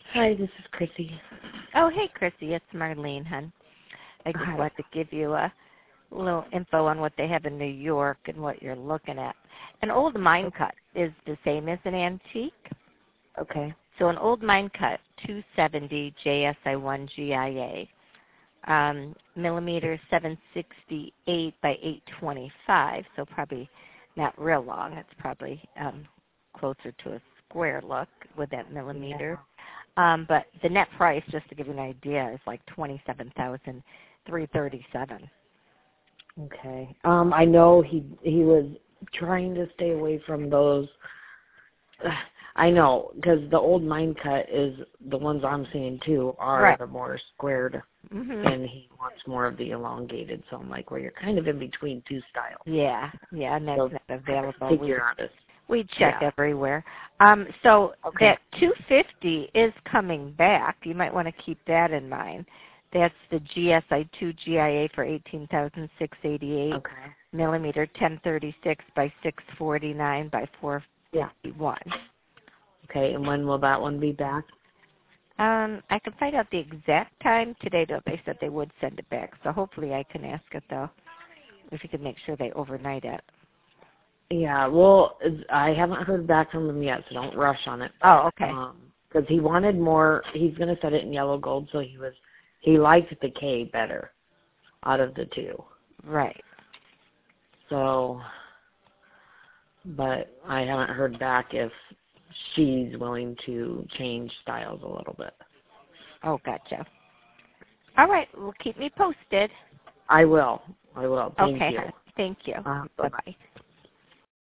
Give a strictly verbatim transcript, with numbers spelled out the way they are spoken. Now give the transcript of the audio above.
Hi, this is Chrissy. Oh, hey, Chrissy, it's Marlene, hon. I just Hi. wanted to give you a little info on what they have in New York and what you're looking at. An old mine cut is the same as an antique. Okay. So an old mine cut, two seventy J S I one G I A, um, millimeter seven sixty-eight by eight twenty-five, so probably not real long. It's probably um, closer to a square look with that millimeter. Yeah. Um, but the net price, just to give you an idea, is like twenty-seven thousand three hundred thirty-seven. Okay. Um, I know he he was trying to stay away from those. I know, because the old mine cut is the ones I'm seeing too are Right. the more squared, Mhm. and he wants more of the elongated. So I'm like, well, you're kind of in between two styles. Yeah, yeah, and that's So not available. figure We out a we check yeah. everywhere. Um, so Okay. that two fifty is coming back. You might want to keep that in mind. That's the G S I two G I A for eighteen thousand six hundred eighty-eight Okay. millimeter, ten thirty-six by six forty-nine by four Yeah. fifty-one. Okay. And when will that one be back? Um, I can find out the exact time today, though. They said they would send it back, so hopefully I can ask it, though, if you could make sure they overnight it. Yeah, well, it's- I haven't heard back from him yet, so don't rush on it. Oh, okay. Because he wanted more. He's going to set it in yellow gold, so he was he liked the K better out of the two. Right. So, but I haven't heard back if she's willing to change styles a little bit. Oh, gotcha. All right. Well, keep me posted. I will. I will. Thank Okay. you. Thank you. Uh, bye. Bye-bye.